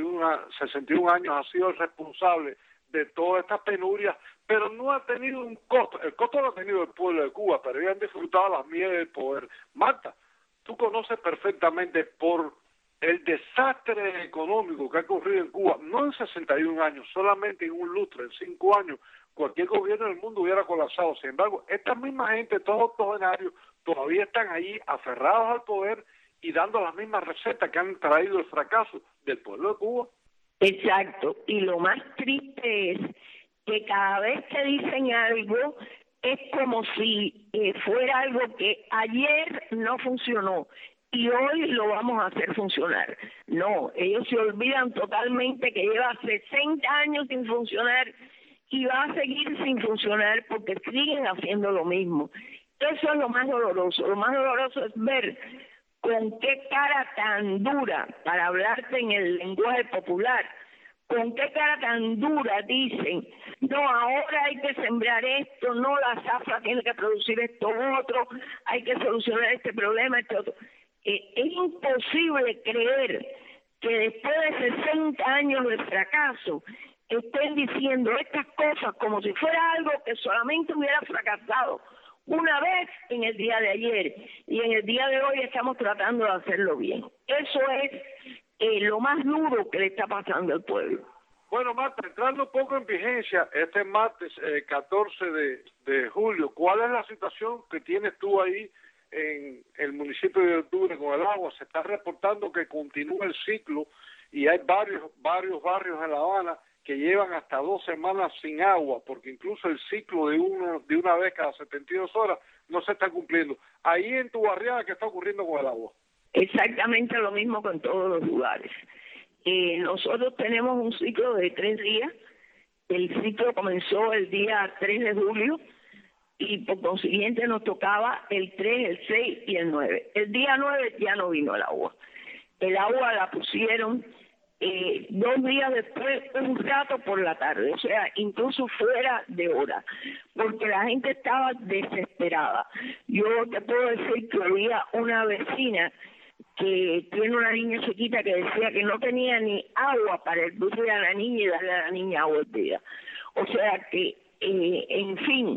y un años ha sido el responsable de todas estas penurias, pero no ha tenido un costo. El costo lo ha tenido el pueblo de Cuba, pero ellos han disfrutado las mieles del poder. Marta, tú conoces perfectamente por el desastre económico que ha ocurrido en Cuba, no en sesenta y un años, solamente en un lustre, en cinco años, cualquier gobierno del mundo hubiera colapsado. Sin embargo, esta misma gente, todos octogenarios, todavía están allí aferrados al poder y dando las mismas recetas que han traído el fracaso del pueblo de Cuba. Exacto, y lo más triste es que cada vez que dicen algo es como si eh, fuera algo que ayer no funcionó y hoy lo vamos a hacer funcionar. No, ellos se olvidan totalmente que lleva sesenta años sin funcionar y va a seguir sin funcionar porque siguen haciendo lo mismo. Eso es lo más doloroso. Lo más doloroso es ver con qué cara tan dura, para hablarte en el lenguaje popular, con qué cara tan dura dicen, no, ahora hay que sembrar esto, no, la zafra tiene que producir esto otro, hay que solucionar este problema, este otro. Eh, es imposible creer que después de sesenta años de fracaso estén diciendo estas cosas como si fuera algo que solamente hubiera fracasado una vez en el día de ayer y en el día de hoy estamos tratando de hacerlo bien. Eso es eh, lo más duro que le está pasando al pueblo. Bueno, Marta, entrando un poco en vigencia, este martes eh, catorce de, de julio, ¿cuál es la situación que tienes tú ahí en el municipio de Octubre con el agua? Se está reportando que continúa el ciclo y hay varios, varios barrios en La Habana que llevan hasta dos semanas sin agua, porque incluso el ciclo de uno de una vez cada setenta y dos horas no se está cumpliendo. Ahí en tu barriada, ¿qué está ocurriendo con el agua? Exactamente lo mismo con todos los lugares. Eh, nosotros tenemos un ciclo de tres días. El ciclo comenzó el día tres de julio y por consiguiente nos tocaba el tres, el seis y el nueve. El día nueve ya no vino el agua. El agua la pusieron Eh, dos días después, un rato por la tarde, o sea, incluso fuera de hora, porque la gente estaba desesperada. Yo te puedo decir que había una vecina que tiene una niña chiquita que decía que no tenía ni agua para hervirle a la niña y darle a la niña agua hervida. O sea que, eh, en fin,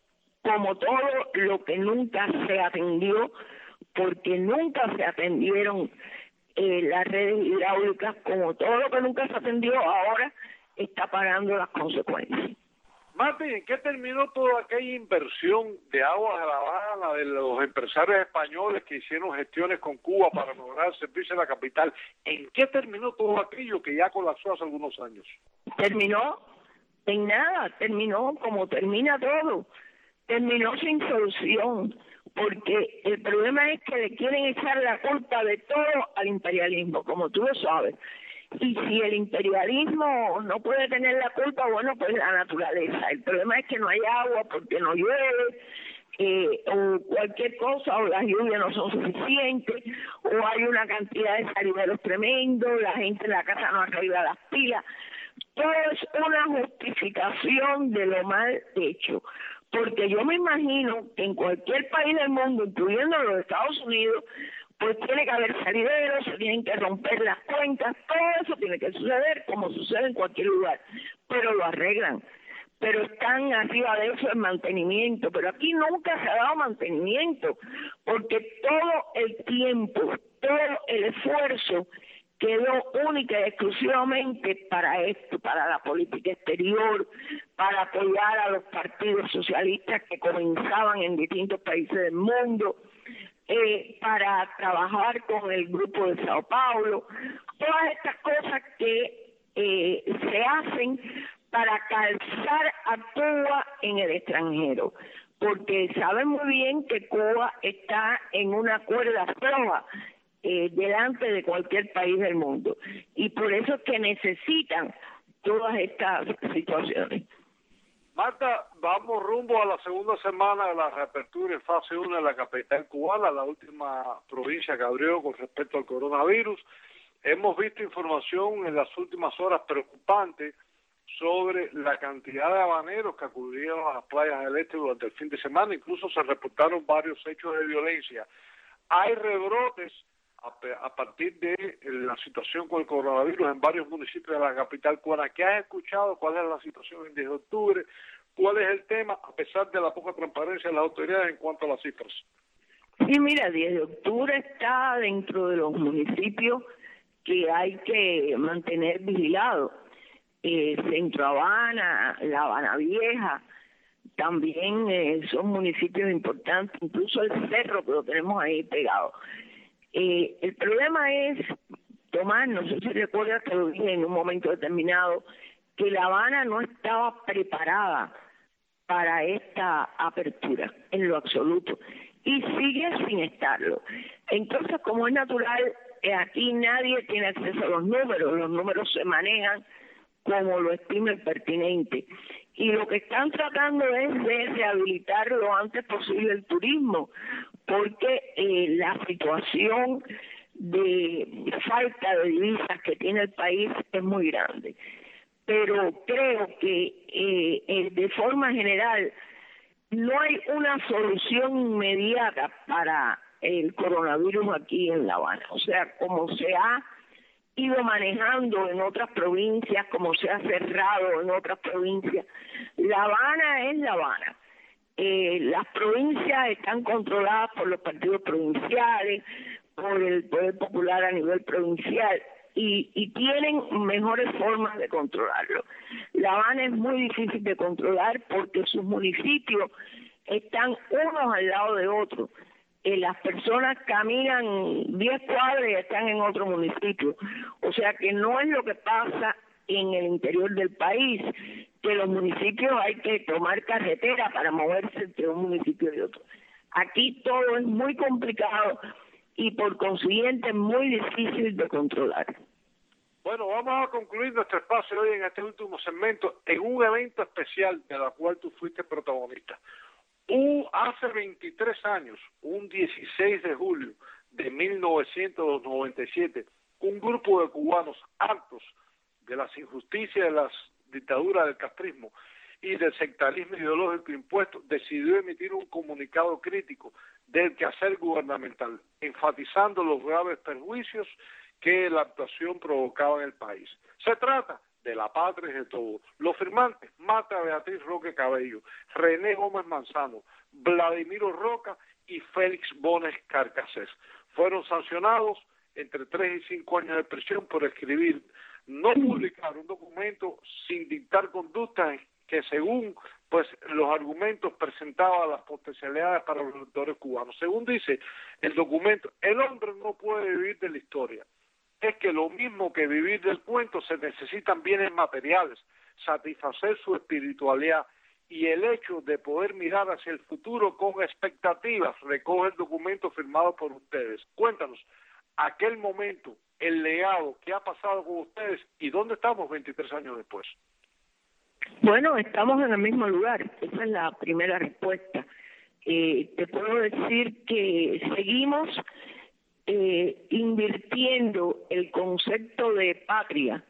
como todo lo que nunca se atendió, porque nunca se atendieron Eh, las redes hidráulicas, como todo lo que nunca se atendió, ahora está pagando las consecuencias. Martín, ¿en qué terminó toda aquella inversión de Aguas de La Habana, de los empresarios españoles que hicieron gestiones con Cuba para lograr el servicio de la capital? ¿En qué terminó todo aquello que ya colapsó hace algunos años? Terminó en nada, terminó como termina todo. terminó sin solución, porque el problema es que le quieren echar la culpa de todo al imperialismo, como tú lo sabes. Y si el imperialismo no puede tener la culpa, bueno, pues la naturaleza. El problema es que no hay agua porque no llueve, eh, o cualquier cosa, o las lluvias no son suficientes, o hay una cantidad de salideros tremendo, la gente en la casa no arregla las pilas. Todo es una justificación de lo mal hecho. Porque yo me imagino que en cualquier país del mundo, incluyendo los Estados Unidos, pues tiene que haber salideros, se tienen que romper las cuentas, todo eso tiene que suceder como sucede en cualquier lugar, pero lo arreglan. Pero están arriba de eso el mantenimiento, pero aquí nunca se ha dado mantenimiento, porque todo el tiempo, todo el esfuerzo quedó única y exclusivamente para esto, para la política exterior, para apoyar a los partidos socialistas que comenzaban en distintos países del mundo, eh, para trabajar con el grupo de Sao Paulo, todas estas cosas que eh, se hacen para calzar a Cuba en el extranjero, porque saben muy bien que Cuba está en una cuerda floja eh, delante de cualquier país del mundo, y por eso es que necesitan todas estas situaciones. Marta, vamos rumbo a la segunda semana de la reapertura en fase uno de la capital cubana, la última provincia que abrió con respecto al coronavirus. Hemos visto información en las últimas horas preocupante sobre la cantidad de habaneros que acudieron a las playas del este durante el fin de semana. Incluso se reportaron varios hechos de violencia. Hay rebrotes a, a partir de la situación con el coronavirus en varios municipios de la capital cubana. ¿Qué has escuchado? ¿Cuál es la situación el diez de octubre? ¿Cuál es el tema, a pesar de la poca transparencia de las autoridades en cuanto a las cifras? Sí, mira, diez de octubre está dentro de los municipios que hay que mantener vigilados. Eh, Centro Habana, La Habana Vieja, también eh, son municipios importantes, incluso el Cerro que lo tenemos ahí pegado. Eh, el problema es, Tomás, no sé si recuerdas que lo dije en un momento determinado, que La Habana no estaba preparada para esta apertura, en lo absoluto, y sigue sin estarlo. Entonces, como es natural, eh, aquí nadie tiene acceso a los números, los números se manejan como lo estime pertinente. Y lo que están tratando es de rehabilitar lo antes posible el turismo, porque eh, la situación de falta de divisas que tiene el país es muy grande. Pero creo que eh, eh, de forma general no hay una solución inmediata para el coronavirus aquí en La Habana. O sea, como se ha ido manejando en otras provincias, como se ha cerrado en otras provincias, La Habana es La Habana. Eh, las provincias están controladas por los partidos provinciales, por el Poder Popular a nivel provincial, y, y tienen mejores formas de controlarlo. La Habana es muy difícil de controlar porque sus municipios están unos al lado de otros. Eh, las personas caminan diez cuadras y están en otro municipio. O sea que no es lo que pasa en el interior del país, que los municipios hay que tomar carretera para moverse entre un municipio y otro. Aquí todo es muy complicado y por consiguiente muy difícil de controlar. Bueno, vamos a concluir nuestro espacio hoy en este último segmento en un evento especial de la cual tú fuiste protagonista. Uh, hace veintitrés años, un dieciséis de julio de mil novecientos noventa y siete, un grupo de cubanos hartos de las injusticias de las dictaduras del castrismo y del sectarismo ideológico impuesto, decidió emitir un comunicado crítico del quehacer gubernamental, enfatizando los graves perjuicios que la actuación provocaba en el país. Se trata de la patria de todos. Los firmantes, Marta Beatriz Roque Cabello, René Gómez Manzano, Vladimiro Roca y Félix Bones Carcasés. Fueron sancionados entre tres y cinco años de prisión por escribir, no publicar un documento sin dictar conductas que según pues los argumentos presentaba las potencialidades para los lectores cubanos. Según dice el documento, el hombre no puede vivir de la historia. Es que lo mismo que vivir del cuento se necesitan bienes materiales, satisfacer su espiritualidad y el hecho de poder mirar hacia el futuro con expectativas, recoge el documento firmado por ustedes. Cuéntanos, aquel momento, el legado, qué ha pasado con ustedes y dónde estamos veintitrés años después. Bueno, estamos en el mismo lugar, esa es la primera respuesta. Eh, te puedo decir que seguimos eh, invirtiendo el concepto de patria,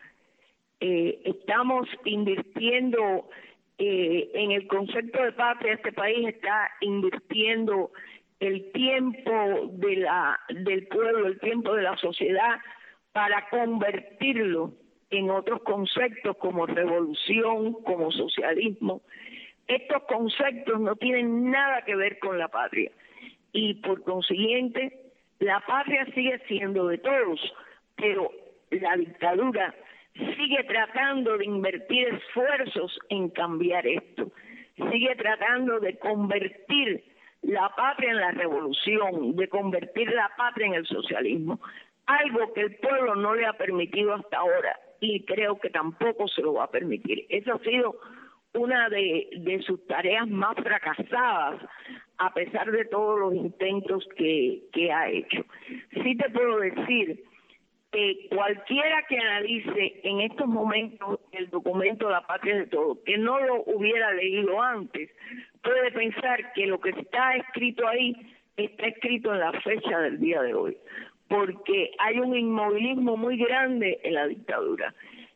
eh, estamos invirtiendo eh, en el concepto de patria. Este país está invirtiendo el tiempo de la del pueblo, el tiempo de la sociedad, para convertirlo en otros conceptos como revolución, como socialismo. Estos conceptos no tienen nada que ver con la patria y por consiguiente la patria sigue siendo de todos, pero la dictadura sigue tratando de invertir esfuerzos en cambiar esto, sigue tratando de convertir la patria en la revolución, de convertir la patria en el socialismo, algo que el pueblo no le ha permitido hasta ahora y creo que tampoco se lo va a permitir. Eso ha sido una de, de sus tareas más fracasadas, a pesar de todos los intentos que, que ha hecho. Sí te puedo decir que cualquiera que analice en estos momentos el documento La Patria de Todos, que no lo hubiera leído antes, puede pensar que lo que está escrito ahí está escrito en la fecha del día de hoy, porque hay un inmovilismo muy grande en la dictadura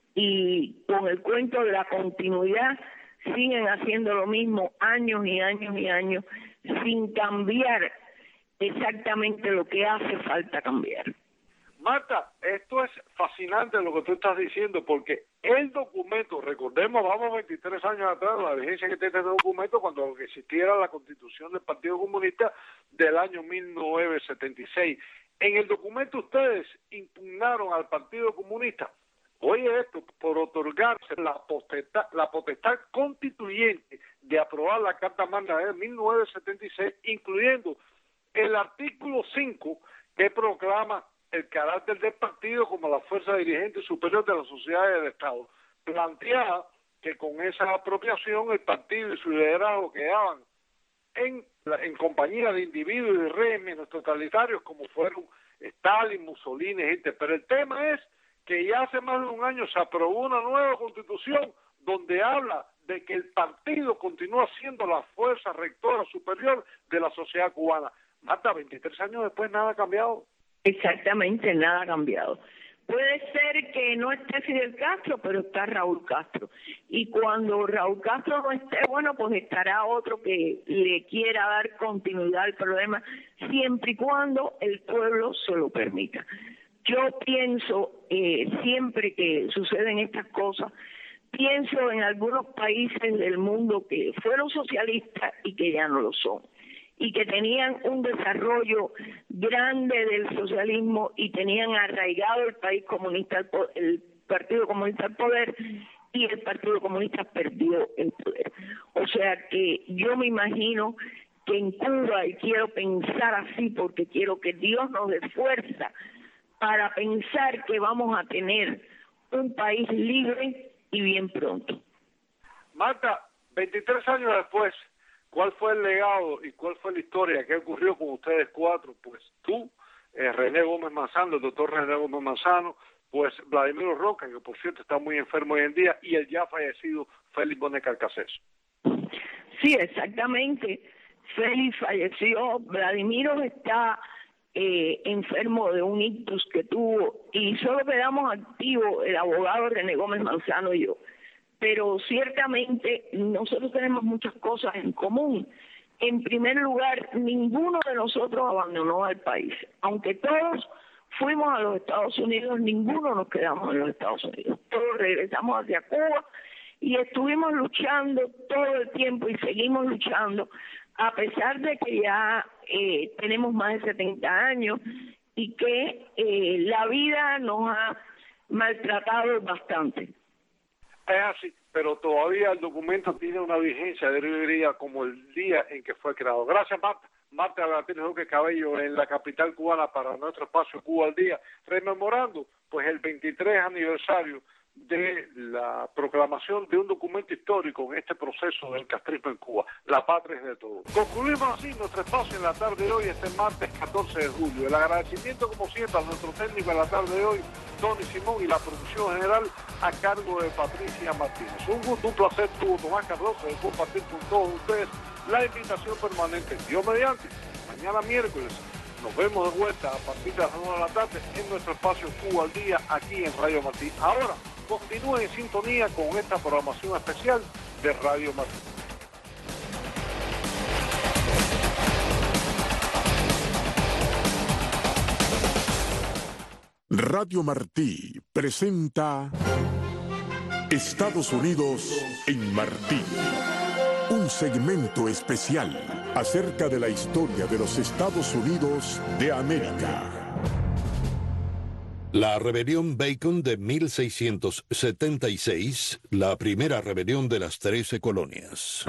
y con el cuento de la continuidad siguen haciendo lo mismo años y años y años sin cambiar exactamente lo que hace falta cambiar. Marta, esto es fascinante lo que tú estás diciendo, porque el documento, recordemos, vamos veintitrés años atrás, la vigencia que tiene este documento cuando existiera la Constitución del Partido Comunista del año mil novecientos setenta y seis. En el documento ustedes impugnaron al Partido Comunista, oye esto, por otorgarse la potestad, la potestad constituyente de aprobar la Carta Magna de mil novecientos setenta y seis, incluyendo el artículo cinco que proclama el carácter del partido como la fuerza dirigente superior de la sociedad y del Estado. Planteaba que con esa apropiación el partido y su liderazgo quedaban en, en compañía de individuos y de regímenes totalitarios como fueron Stalin, Mussolini, Hitler. Pero el tema es que ya hace más de un año se aprobó una nueva constitución donde habla de que el partido continúa siendo la fuerza rectora superior de la sociedad cubana. Marta, veintitrés años después nada ha cambiado. Exactamente, nada ha cambiado. Puede ser que no esté Fidel Castro, pero está Raúl Castro. Y cuando Raúl Castro no esté, bueno, pues estará otro que le quiera dar continuidad al problema, siempre y cuando el pueblo se lo permita. Yo pienso, eh, siempre que suceden estas cosas, pienso en algunos países del mundo que fueron socialistas y que ya no lo son, y que tenían un desarrollo grande del socialismo y tenían arraigado el país comunista, el Partido Comunista al poder, y el Partido Comunista perdió el poder. O sea que yo me imagino que en Cuba, y quiero pensar así porque quiero que Dios nos dé fuerza para pensar que vamos a tener un país libre y bien pronto. Marta, veintitrés años después, ¿cuál fue el legado y cuál fue la historia que ocurrió con ustedes cuatro? Pues tú, eh, René Gómez Manzano, el doctor René Gómez Manzano, pues Vladimiro Roca, que por cierto está muy enfermo hoy en día, y el ya fallecido Félix Bonet Carcassés. Sí, exactamente. Félix falleció, Vladimiro está eh, enfermo de un ictus que tuvo, y solo quedamos activos el abogado René Gómez Manzano y yo. Pero ciertamente nosotros tenemos muchas cosas en común. En primer lugar, ninguno de nosotros abandonó al país. Aunque todos fuimos a los Estados Unidos, ninguno nos quedamos en los Estados Unidos. Todos regresamos hacia Cuba y estuvimos luchando todo el tiempo y seguimos luchando, a pesar de que ya eh, tenemos más de setenta años y que eh, la vida nos ha maltratado bastante. Es así, pero todavía el documento tiene una vigencia, yo diría, como el día en que fue creado. Gracias, Marta. Marta Martínez Duque Cabello, en la capital cubana, para nuestro espacio Cuba al Día, rememorando pues el veintitrés aniversario de la proclamación de un documento histórico en este proceso del castrismo en Cuba. La patria es de todos. Concluimos así nuestro espacio en la tarde de hoy, este martes catorce de julio. El agradecimiento, como siempre, a nuestro técnico en la tarde de hoy, Tony Simón, y la producción general a cargo de Patricia Martínez. Un gusto, un placer, tuvo Tomás Cardoso de compartir con todos ustedes la invitación permanente. Dios mediante, mañana miércoles nos vemos de vuelta a partir de las nueve de la tarde en nuestro espacio Cuba al Día, aquí en Radio Martí. Ahora, continúen en sintonía con esta programación especial de Radio Martí. Radio Martí presenta Estados Unidos en Martí. Un segmento especial acerca de la historia de los Estados Unidos de América. La rebelión Bacon de mil seiscientos setenta y seis, la primera rebelión de las trece colonias.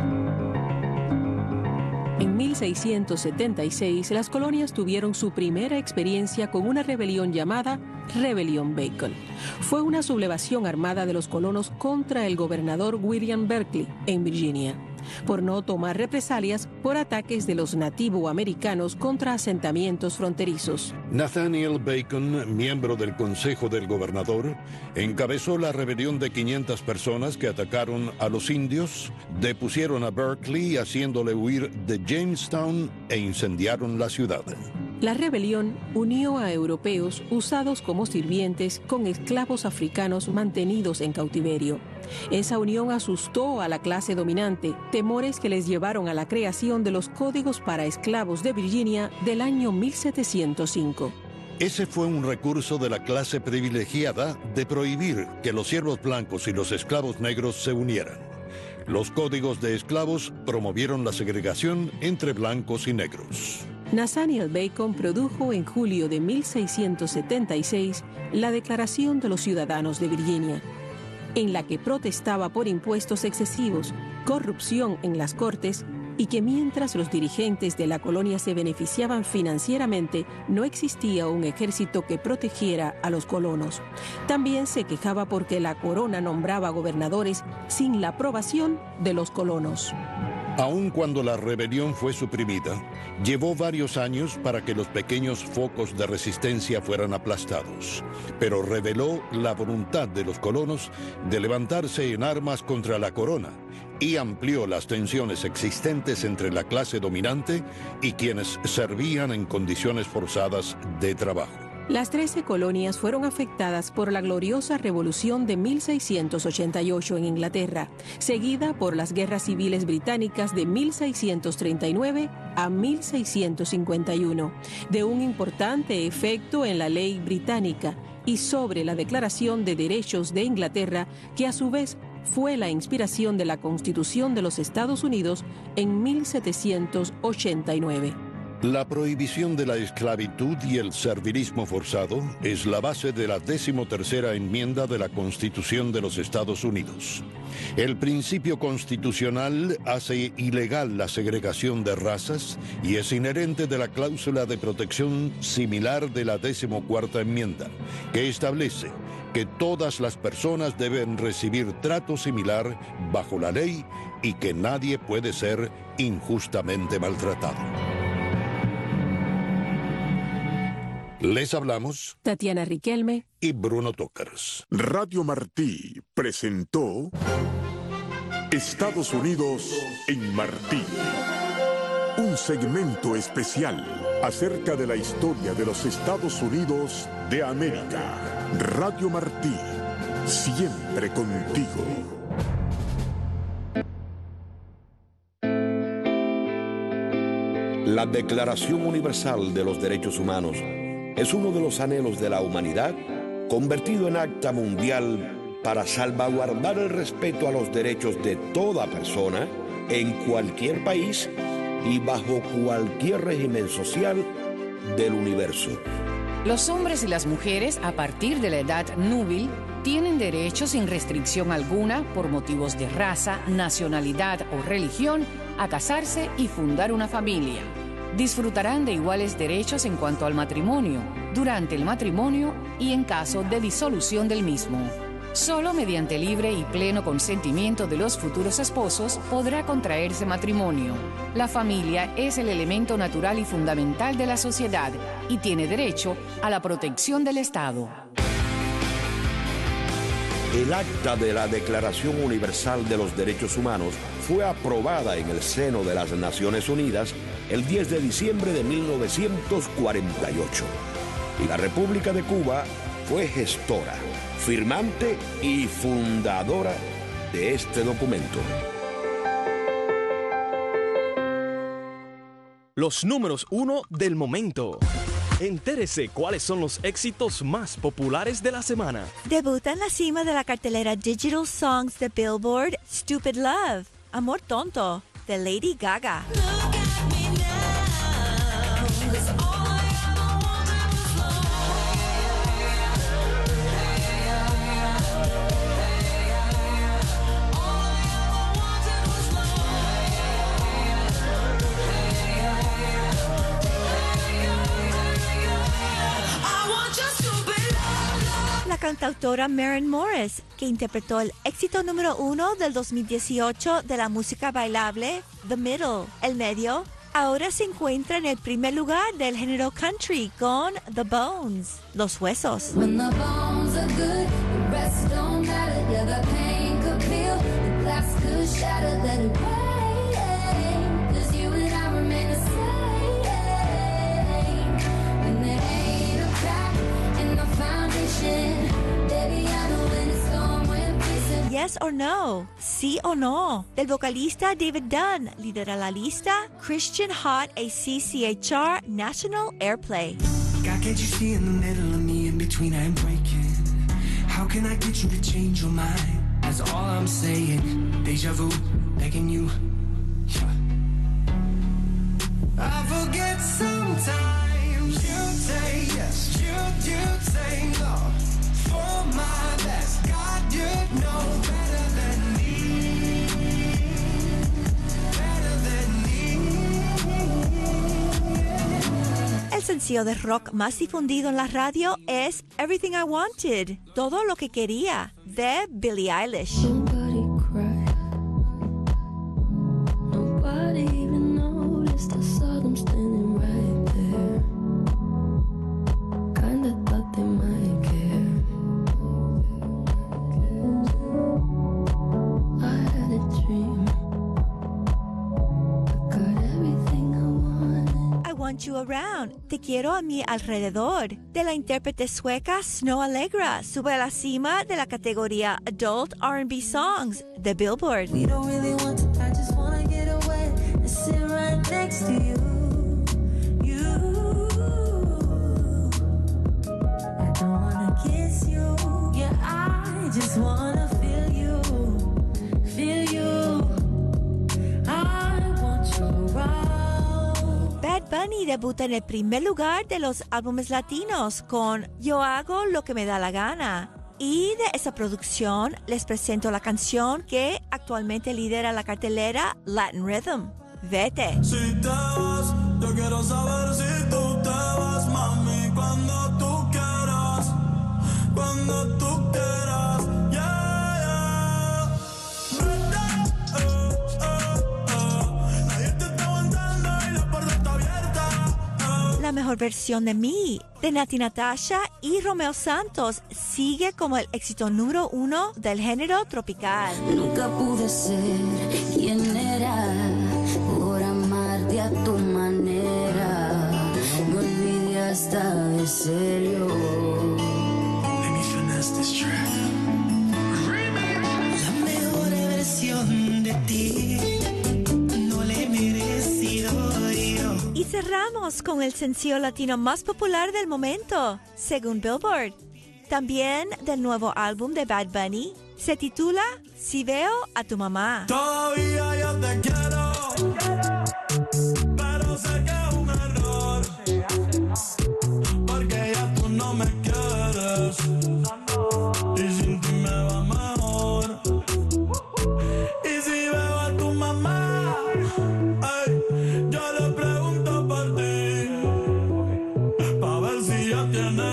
En mil seiscientos setenta y seis, las colonias tuvieron su primera experiencia con una rebelión llamada Rebelión Bacon. Fue una sublevación armada de los colonos contra el gobernador William Berkeley en Virginia, por no tomar represalias por ataques de los nativoamericanos contra asentamientos fronterizos. Nathaniel Bacon, miembro del Consejo del Gobernador, encabezó la rebelión de quinientas personas que atacaron a los indios, depusieron a Berkeley haciéndole huir de Jamestown e incendiaron la ciudad. La rebelión unió a europeos usados como sirvientes con esclavos africanos mantenidos en cautiverio. Esa unión asustó a la clase dominante, temores que les llevaron a la creación de los Códigos para Esclavos de Virginia del año mil setecientos cinco. Ese fue un recurso de la clase privilegiada de prohibir que los siervos blancos y los esclavos negros se unieran. Los códigos de esclavos promovieron la segregación entre blancos y negros. Nathaniel Bacon produjo en julio de mil seiscientos setenta y seis la Declaración de los Ciudadanos de Virginia, en la que protestaba por impuestos excesivos, corrupción en las cortes y que mientras los dirigentes de la colonia se beneficiaban financieramente, no existía un ejército que protegiera a los colonos. También se quejaba porque la corona nombraba gobernadores sin la aprobación de los colonos. Aun cuando la rebelión fue suprimida, llevó varios años para que los pequeños focos de resistencia fueran aplastados, pero reveló la voluntad de los colonos de levantarse en armas contra la corona y amplió las tensiones existentes entre la clase dominante y quienes servían en condiciones forzadas de trabajo. Las trece colonias fueron afectadas por la gloriosa Revolución de mil seiscientos ochenta y ocho en Inglaterra, seguida por las guerras civiles británicas de mil seiscientos treinta y nueve a mil seiscientos cincuenta y uno, de un importante efecto en la ley británica y sobre la Declaración de Derechos de Inglaterra, que a su vez fue la inspiración de la Constitución de los Estados Unidos en mil setecientos ochenta y nueve. La prohibición de la esclavitud y el servilismo forzado es la base de la decimotercera enmienda de la Constitución de los Estados Unidos. El principio constitucional hace ilegal la segregación de razas y es inherente de la cláusula de protección similar de la decimocuarta enmienda, que establece que todas las personas deben recibir trato similar bajo la ley y que nadie puede ser injustamente maltratado. Les hablamos Tatiana Riquelme y Bruno Tócars. Radio Martí presentó Estados Unidos en Martí. Un segmento especial acerca de la historia de los Estados Unidos de América. Radio Martí, siempre contigo. La Declaración Universal de los Derechos Humanos es uno de los anhelos de la humanidad convertido en acta mundial para salvaguardar el respeto a los derechos de toda persona en cualquier país y bajo cualquier régimen social del universo. Los hombres y las mujeres a partir de la edad núbil tienen derecho sin restricción alguna por motivos de raza, nacionalidad o religión a casarse y fundar una familia. Disfrutarán de iguales derechos en cuanto al matrimonio, durante el matrimonio y en caso de disolución del mismo. Solo mediante libre y pleno consentimiento de los futuros esposos podrá contraerse matrimonio. La familia es el elemento natural y fundamental de la sociedad y tiene derecho a la protección del Estado. El acta de la Declaración Universal de los Derechos Humanos fue aprobada en el seno de las Naciones Unidas el diez de diciembre de mil novecientos cuarenta y ocho. Y la República de Cuba fue gestora, firmante y fundadora de este documento. Los números uno del momento. Entérese cuáles son los éxitos más populares de la semana. Debuta en la cima de la cartelera Digital Songs de Billboard, Stupid Love, Amor Tonto, de Lady Gaga. La cantautora Maren Morris, que interpretó el éxito número uno del dos mil dieciocho de la música bailable, The Middle, el medio, ahora se encuentra en el primer lugar del género country con The Bones, Los Huesos. When the bones are good, the rest don't matter. Yeah, the pain could peel, the glass could shatter, let it rain, 'cause you and I remain the same. When there ain't a crack in the foundation, baby, I know when it's going pieces. Yes or no, sí o no, del vocalista David Dunn, lidera la lista Christian Hot A C C H R National Airplay. God, can't you see in the middle of me, in between I am breaking? How can I get you to change your mind? That's all I'm saying. Deja vu, begging you. Yeah. I forget sometimes. You say yes, you, you say no. For my best, God, you know better than me. Better than me. El sencillo de rock más difundido en la radio es Everything I Wanted, Todo lo que quería, de Billie Eilish. Nobody cried. Nobody even noticed. I saw them standing right there. Kinda thought they might care. I had a dream. I got everything I wanted. I Want You Around, Te Quiero a Mi Alrededor, de la intérprete sueca Snow Allegra, sube a la cima de la categoría Adult R and B Songs de Billboard. We don't really want to, I just wanna get away and sit right next to you. You, I don't wanna kiss you, yeah, I just wanna feel you, feel you. I want you around. Bad Bunny debuta en el primer lugar de los álbumes latinos con Yo Hago Lo Que Me Da La Gana. Y de esa producción les presento la canción que actualmente lidera la cartelera Latin Rhythm, Vete. Si te vas, yo quiero saber si tú te vas, mami, cuando tú quieras, cuando tú quieras, yeah, yeah. Vete, oh, oh, oh. Nadie te está aguantando y la puerta está abierta, oh. La mejor versión de mí, de Nati Natasha y Romeo Santos, sigue como el éxito número uno del género tropical. Nunca pude ser quien era por amarte a tu manera. Me olvidé hasta de serio. Let me finesse this track. La mejor versión de ti no le he merecido yo. Y cerramos con el sencillo latino más popular del momento, según Billboard. También del nuevo álbum de Bad Bunny, se titula Si Veo a Tu Mamá. Todavía yo te quiero.